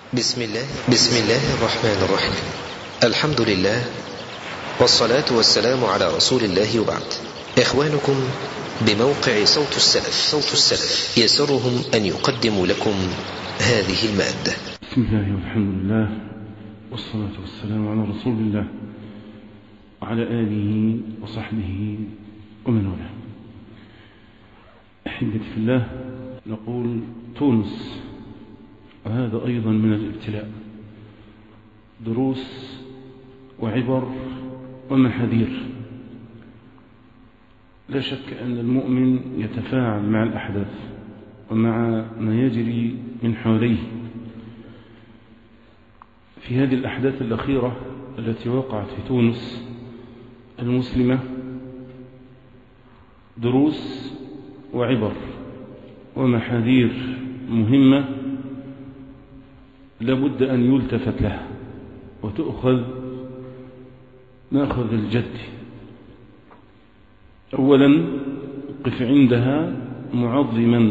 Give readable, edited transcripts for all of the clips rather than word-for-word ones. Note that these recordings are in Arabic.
بسم الله الرحمن الرحيم. الحمد لله والصلاة والسلام على رسول الله وبعد. إخوانكم بموقع صوت السلف يسرهم أن يقدموا لكم هذه المادة. بسم الله والحمد لله والصلاة والسلام على رسول الله وعلى آله وصحبه ومن والاه. أحبتي في الله، نقول تونس، وهذا أيضا من الابتلاء، دروس وعبر ومحاذير. لا شك أن المؤمن يتفاعل مع الأحداث ومع ما يجري من حواليه. في هذه الأحداث الأخيرة التي وقعت في تونس المسلمة دروس وعبر ومحاذير مهمة لابد أن يلتفت لها وتؤخذ ماخذ الجد. أولا، قف عندها معظما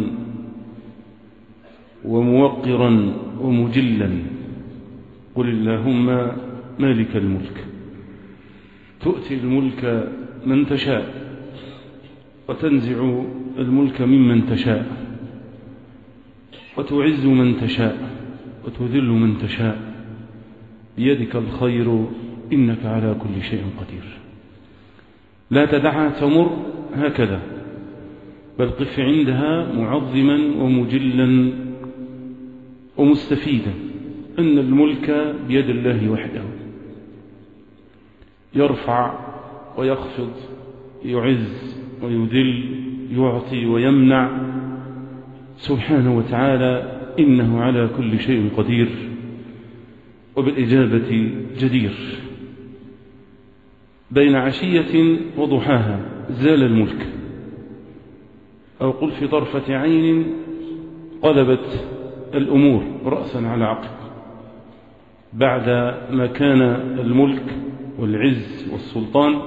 وموقرا ومجلا، قل اللهم مالك الملك تؤتي الملك من تشاء وتنزع الملك ممن تشاء وتعز من تشاء وتذل من تشاء، بيدك الخير إنك على كل شيء قدير. لا تدعها تمر هكذا، بل قف عندها معظما ومجلا ومستفيدا أن الملك بيد الله وحده، يرفع ويخفض، يعز ويذل، يعطي ويمنع، سبحانه وتعالى، إنه على كل شيء قدير وبالإجابة جدير. بين عشية وضحاها زال الملك، أو قل في طرفة عين قلبت الأمور رأسا على عقب. بعد ما كان الملك والعز والسلطان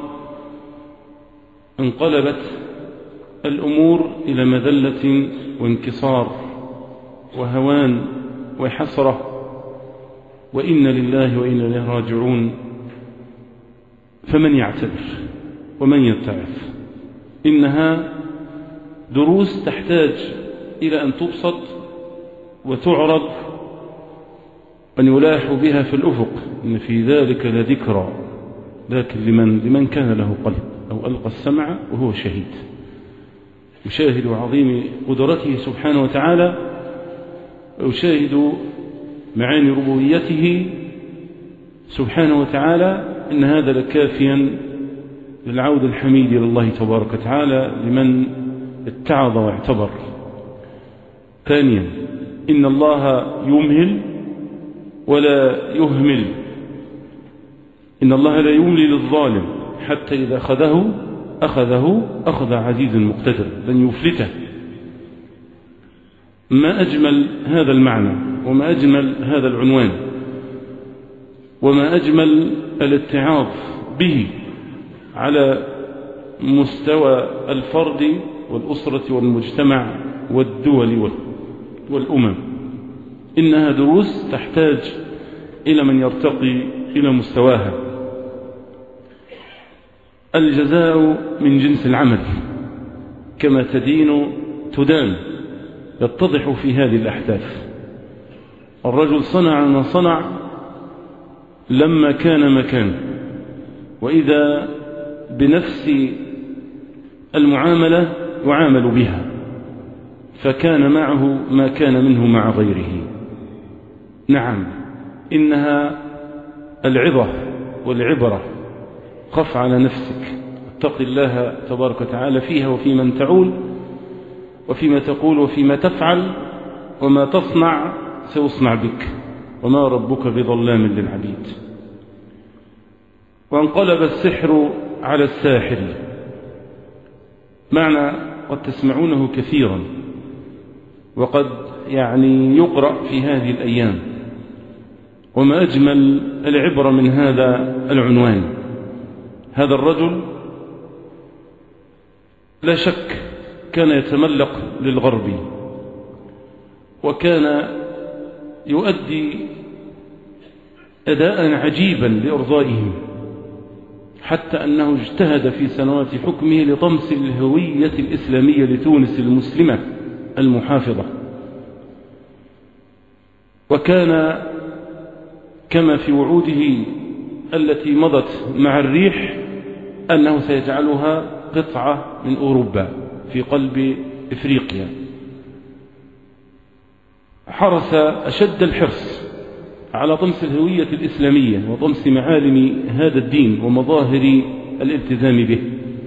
انقلبت الأمور إلى مذلة وانكسار وهوان وحسرة، وإن لله وإنا إليه راجعون. فمن يعتبر ومن يتعظ؟ إنها دروس تحتاج إلى أن تبسط وتعرض، أن يلاح بها في الأفق. إن في ذلك لذكرى، لكن لمن كان له قلب أو ألقى السمع وهو شهيد، يشاهد عظيم قدرته سبحانه وتعالى، ويشاهد معاني ربوبيته سبحانه وتعالى. إن هذا لكافيا للعود الحميد إلى الله تبارك وتعالى لمن اتعظ واعتبر. ثانيا، إن الله يمهل ولا يهمل. إن الله لا يملي للظالم حتى إذا أخذه أخذ عزيز مقتدر، لن يفلته. ما أجمل هذا المعنى، وما أجمل هذا العنوان، وما أجمل الاتعاظ به على مستوى الفرد والأسرة والمجتمع والدول والأمم. إنها دروس تحتاج إلى من يرتقي إلى مستواها. الجزاء من جنس العمل، كما تدين تدان، يتضح في هذه الأحداث. الرجل صنع ما صنع لما كان مكان، وإذا بنفس المعاملة يعامل بها، فكان معه ما كان منه مع غيره. نعم، إنها العظة والعبرة. خف على نفسك، اتق الله تبارك وتعالى فيها وفي من تعول وفيما تقول وفيما تفعل، وما تصنع سيصنع بك، وما ربك بظلام للعبيد. وانقلب السحر على الساحر، معنى قد تسمعونه كثيرا وقد يقرأ في هذه الأيام. وما أجمل العبرة من هذا العنوان. هذا الرجل لا شك كان يتملق للغرب، وكان يؤدي أداء عجيبا لإرضائهم، حتى أنه اجتهد في سنوات حكمه لطمس الهوية الإسلامية لتونس المسلمة المحافظة، وكان كما في وعوده التي مضت مع الريح أنه سيجعلها قطعة من أوروبا في قلب إفريقيا. حرص أشد الحرص على طمس الهوية الإسلامية وطمس معالم هذا الدين ومظاهر الالتزام به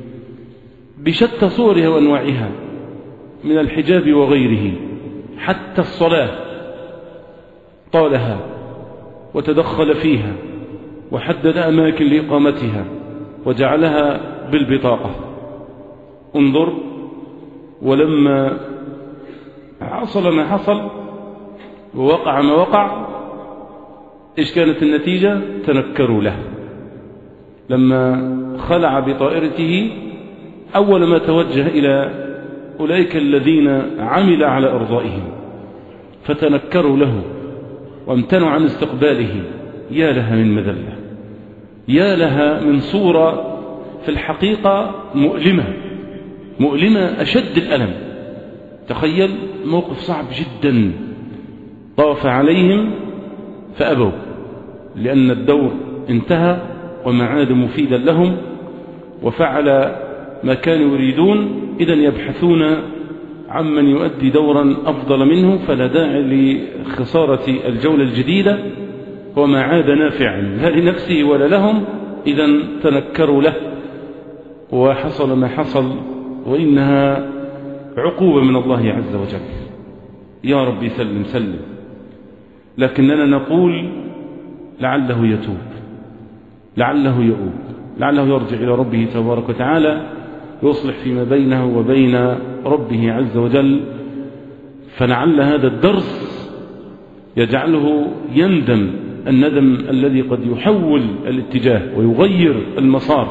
بشتى صورها وأنواعها من الحجاب وغيره، حتى الصلاة طالها وتدخل فيها وحدد أماكن لإقامتها وجعلها بالبطاقة. انظر، ولما حصل ما حصل ووقع ما وقع، إيش كانت النتيجة؟ تنكروا له. لما خلع بطائرته أول ما توجه إلى أولئك الذين عمل على إرضائهم فتنكروا له وامتنعوا عن استقباله. يا لها من مذلة، يا لها من صورة في الحقيقة مؤلمة أشد الألم. تخيل موقف صعب جدا، طاف عليهم فأبوا لأن الدور انتهى وما عاد مفيدا لهم، وفعل ما كانوا يريدون. إذن يبحثون عمن يؤدي دورا أفضل منه، فلا داعي لخسارة الجولة الجديدة، وما عاد نافعا لا لنفسه ولا لهم. إذن تنكروا له وحصل ما حصل، وإنها عقوبة من الله عز وجل. يا رب سلم سلم. لكننا نقول لعله يتوب، لعله يؤوب، لعله يرجع إلى ربه تبارك وتعالى يصلح فيما بينه وبين ربه عز وجل. فلعل هذا الدرس يجعله يندم الندم الذي قد يحول الاتجاه ويغير المسار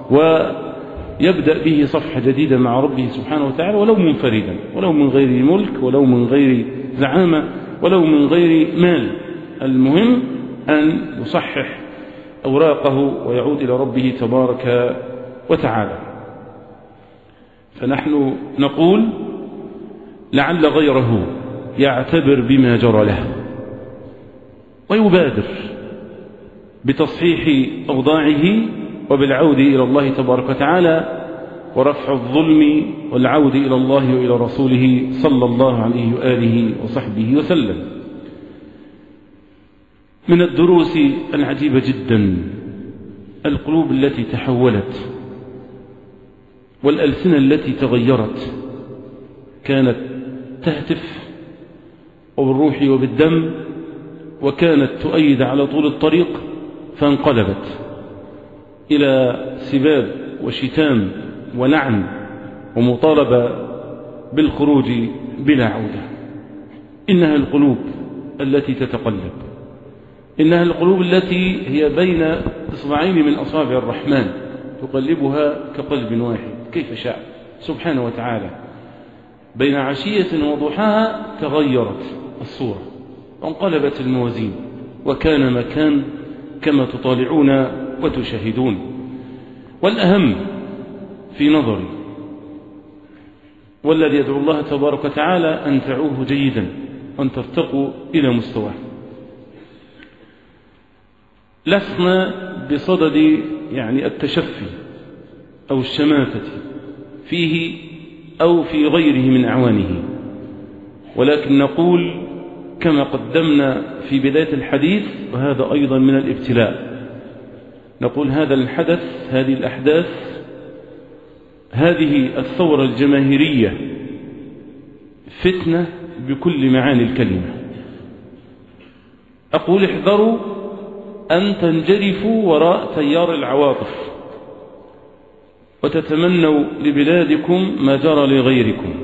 ويبدأ به صفحة جديدة مع ربه سبحانه وتعالى، ولو منفردا، ولو من غير ملك، ولو من غير زعامة، ولو من غير مال. المهم أن يصحح أوراقه ويعود إلى ربه تبارك وتعالى. فنحن نقول لعل غيره يعتبر بما جرى له ويبادر بتصحيح أوضاعه وبالعود إلى الله تبارك وتعالى ورفع الظلم والعود إلى الله وإلى رسوله صلى الله عليه وآله وصحبه وسلم. من الدروس العجيبة جدا القلوب التي تحولت والألسنة التي تغيرت، كانت تهتف وبالروح وبالدم، وكانت تؤيد على طول الطريق، فانقلبت إلى سباب وشتام ولعن ومطالبة بالخروج بلا عودة. إنها القلوب التي تتقلب، إنها القلوب التي هي بين إصبعين من أصابع الرحمن تقلبها كقلب واحد كيف شاء سبحانه وتعالى. بين عشية وضحاها تغيرت الصورة وانقلبت الموازين، وكان مكان كما تطالعون وتشاهدون. والأهم في نظري والذي يدعو الله تبارك وتعالى أن تعوه جيدا وأن ترتقوا إلى مستواه، لسنا بصدد التشفي أو الشماتة فيه أو في غيره من أعوانه، ولكن نقول كما قدمنا في بداية الحديث، وهذا أيضا من الابتلاء، نقول هذا الحدث، هذه الأحداث، هذه الثورة الجماهيرية فتنة بكل معاني الكلمة. أقول احذروا أن تنجرفوا وراء تيار العواطف وتتمنوا لبلادكم ما جرى لغيركم.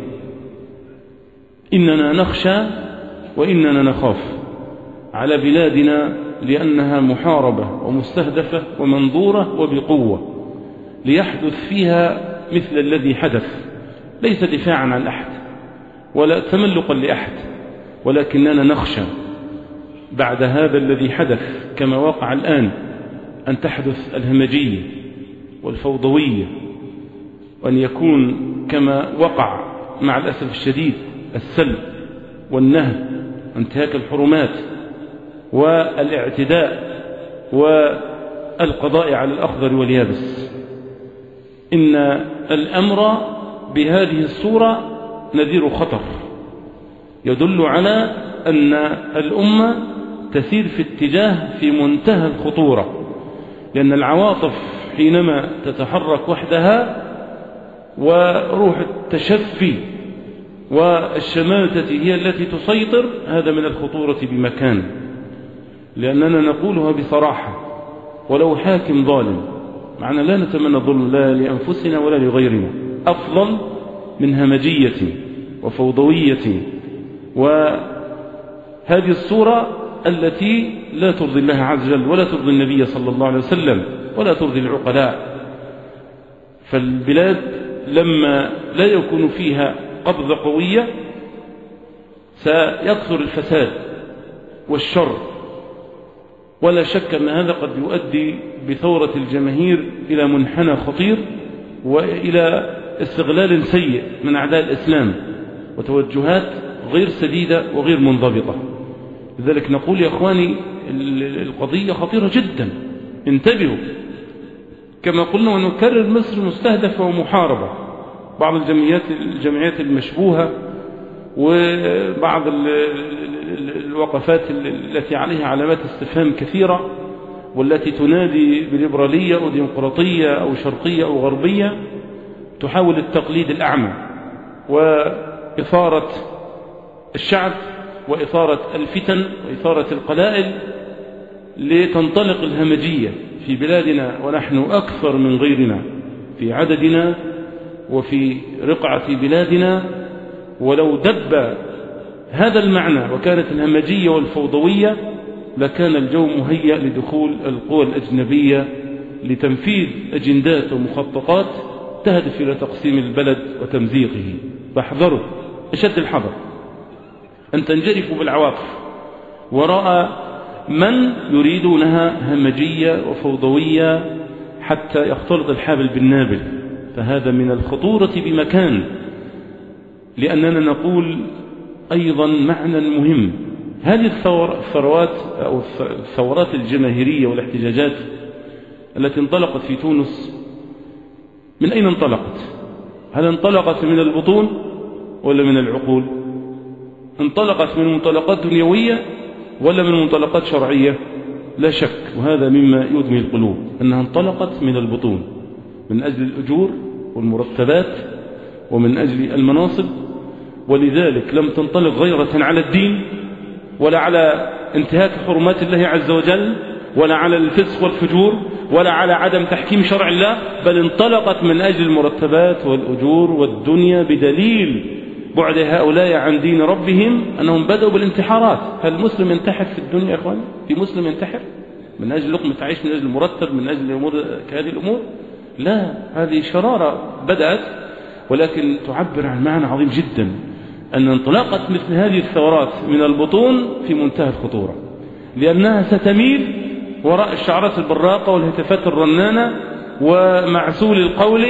إننا نخشى وإننا نخاف على بلادنا لأنها محاربة ومستهدفة ومنظورة وبقوة، ليحدث فيها مثل الذي حدث، ليس دفاعا عن أحد ولا تملقا لأحد، ولكننا نخشى بعد هذا الذي حدث كما وقع الآن أن تحدث الهمجية والفوضوية، وأن يكون كما وقع مع الأسف الشديد السلب والنهب وانتهاك الحرمات والاعتداء والقضاء على الأخضر واليابس. إن الأمر بهذه الصورة نذير خطر يدل على أن الأمة تسير في اتجاه في منتهى الخطورة، لأن العواطف حينما تتحرك وحدها وروح التشفي والشماتة هي التي تسيطر، هذا من الخطورة بمكان. لأننا نقولها بصراحة، ولو حاكم ظالم، معنا لا نتمنى الظلم لا لأنفسنا ولا لغيرنا، أفضل من همجية وفوضوية وهذه الصورة التي لا ترضي الله عز وجل ولا ترضي النبي صلى الله عليه وسلم ولا ترضي العقلاء. فالبلاد لما لا يكون فيها قبضة قوية سيكثر الفساد والشر، ولا شك أن هذا قد يؤدي بثورة الجماهير إلى منحنى خطير وإلى استغلال سيء من أعداء الإسلام وتوجهات غير سديدة وغير منضبطة. لذلك نقول يا أخواني القضية خطيرة جدا، انتبهوا. كما قلنا ونكرر، مصر مستهدفة ومحاربة. بعض الجمعيات المشبوهة وبعض الوقفات التي عليها علامات استفهام كثيرة والتي تنادي بالليبرالية أو ديمقراطية أو شرقية أو غربية تحاول التقليد الأعمى وإثارة الشعب وإثارة الفتن وإثارة القلائل لتنطلق الهمجية في بلادنا، ونحن أكثر من غيرنا في عددنا وفي رقعة بلادنا. ولو دب هذا المعنى وكانت الهمجية والفوضوية لكان الجو مهيأ لدخول القوى الأجنبية لتنفيذ أجندات ومخططات تهدف إلى تقسيم البلد وتمزيقه. فاحذروا أشد الحذر أن تنجرفوا بالعواطف وراء من يريدونها همجية وفوضوية حتى يختلط الحابل بالنابل، فهذا من الخطورة بمكان. لأننا نقول أيضا معنى مهم، هذه الثورات أو الثورات الجماهيرية والاحتجاجات التي انطلقت في تونس من أين انطلقت؟ هل انطلقت من البطون ولا من العقول؟ انطلقت من منطلقات دنيوية ولا من منطلقات شرعية؟ لا شك، وهذا مما يدمي القلوب، أنها انطلقت من البطون من أجل الأجور والمرتبات ومن أجل المناصب، ولذلك لم تنطلق غيرة على الدين ولا على انتهاك حرمات الله عز وجل ولا على الفسق والفجور ولا على عدم تحكيم شرع الله، بل انطلقت من أجل المرتبات والأجور والدنيا، بدليل بعد هؤلاء عن دين ربهم أنهم بدأوا بالانتحارات. هل المسلم ينتحر في الدنيا يا أخواني؟ في مسلم ينتحر من أجل لقمة عيش، من أجل المرتب، من أجل أمور كهذه الأمور؟ لا، هذه شرارة بدأت، ولكن تعبر عن معنى عظيم جدا، أن انطلاقة مثل هذه الثورات من البطون في منتهى الخطورة، لأنها ستميل وراء الشعارات البراقة والهتافات الرنانة ومعسول القول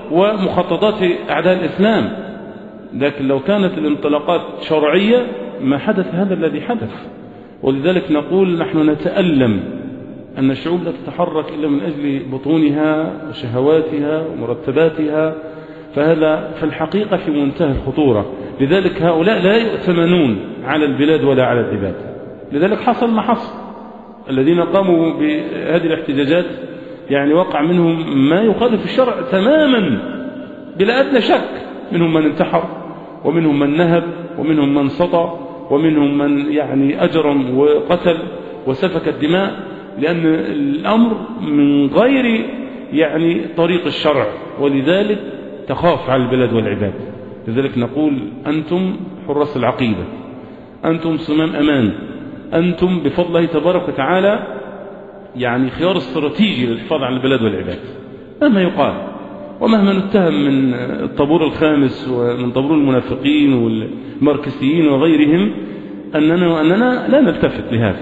ومخططات أعداء الإسلام. لكن لو كانت الانطلاقات شرعية ما حدث هذا الذي حدث. ولذلك نقول نحن نتألم أن الشعوب لا تتحرك إلا من أجل بطونها وشهواتها ومرتباتها، فهذا في الحقيقة في منتهى الخطورة. لذلك هؤلاء لا يؤتمنون على البلاد ولا على العباد. لذلك حصل ما حصل، الذين قاموا بهذه الاحتجاجات يعني وقع منهم ما يخالف الشرع تماما بلا أدنى شك، منهم من انتحر ومنهم من نهب ومنهم من سطى ومنهم من يعني أجرم وقتل وسفك الدماء، لأن الأمر من غير يعني طريق الشرع، ولذلك تخاف على البلاد والعباد. لذلك نقول أنتم حراس العقيدة، أنتم صمام أمان، أنتم بفضل الله تبارك وتعالى يعني خيار استراتيجي للحفاظ على البلاد والعباد. مهما يقال ومهما نتهم من الطابور الخامس ومن طابور المنافقين والماركسيين وغيرهم أننا لا نلتفت لهذا،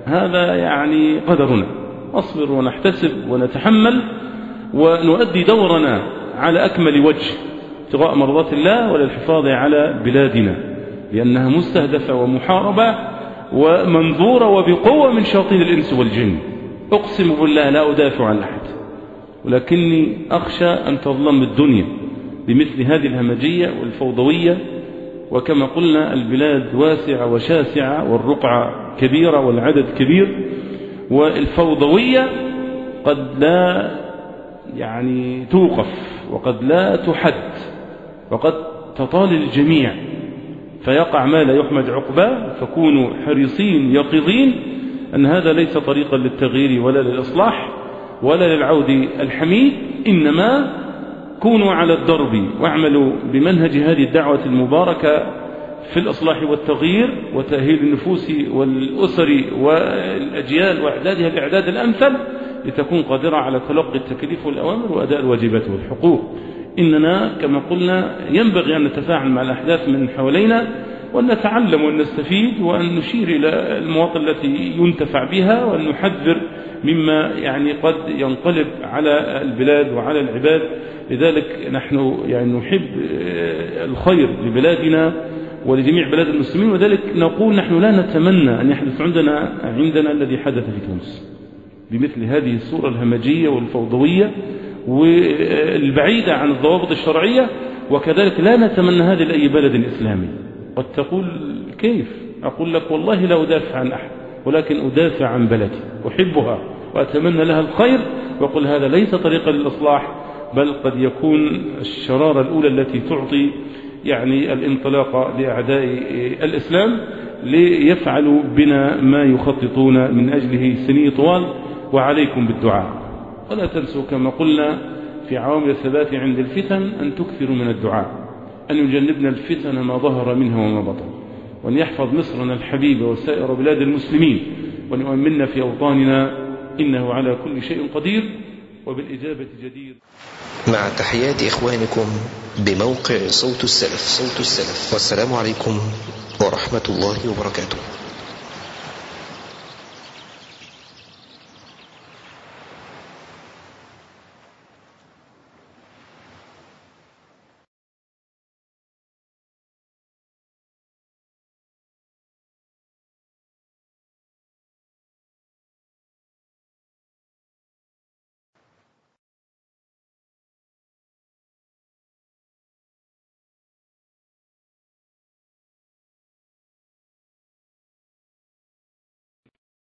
هذا يعني قدرنا، نصبر ونحتسب ونتحمل ونؤدي دورنا على أكمل وجه ابتغاء مرضات الله وللحفاظ على بلادنا، لأنها مستهدفة ومحاربة ومنظورة وبقوة من شياطين الإنس والجن. أقسم بالله لا أدافع عن أحد، ولكني أخشى أن تظلم الدنيا بمثل هذه الهمجية والفوضوية. وكما قلنا البلاد واسعة وشاسعة والرقعة كبيرة والعدد كبير، والفوضوية قد لا يعني توقف وقد لا تحد وقد تطال الجميع، فيقع ما لا يحمد عقباه. فكونوا حريصين يقظين أن هذا ليس طريقا للتغيير ولا للإصلاح ولا للعود الحميد، إنما كونوا على الدرب واعملوا بمنهج هذه الدعوة المباركة في الإصلاح والتغيير وتأهيل النفوس والأسر والأجيال وإعدادها الإعداد الأمثل لتكون قادرة على تلقي التكليف والأوامر وأداء الواجبات والحقوق. إننا كما قلنا ينبغي أن نتفاعل مع الأحداث من حوالينا وأن نتعلم وأن نستفيد وأن نشير إلى المواطن التي ينتفع بها وأن نحذر مما يعني قد ينقلب على البلاد وعلى العباد. لذلك نحن يعني نحب الخير لبلادنا ولجميع بلاد المسلمين، وذلك نقول نحن لا نتمنى أن يحدث عندنا الذي حدث في تونس بمثل هذه الصورة الهمجية والفوضوية والبعيدة عن الضوابط الشرعية، وكذلك لا نتمنى هذه لأي بلد إسلامي. قد تقول كيف؟ أقول لك والله لا أدافع عن أحد، ولكن أدافع عن بلدي، أحبها وأتمنى لها الخير، وأقول هذا ليس طريقا للإصلاح، بل قد يكون الشرارة الأولى التي تعطي يعني الانطلاق لأعداء الإسلام ليفعلوا بنا ما يخططون من أجله سنين طوال. وعليكم بالدعاء، ولا تنسوا كما قلنا في عوامل الثبات عند الفتن أن تكثروا من الدعاء، أن يجنبنا الفتن ما ظهر منها وما بطن، وأن يحفظ مصرنا الحبيبة وسائر بلاد المسلمين، وأن يؤمننا في أوطاننا، إنه على كل شيء قدير وبالإجابة جدير. مع تحيات إخوانكم بموقع صوت السلف. والسلام عليكم ورحمة الله وبركاته.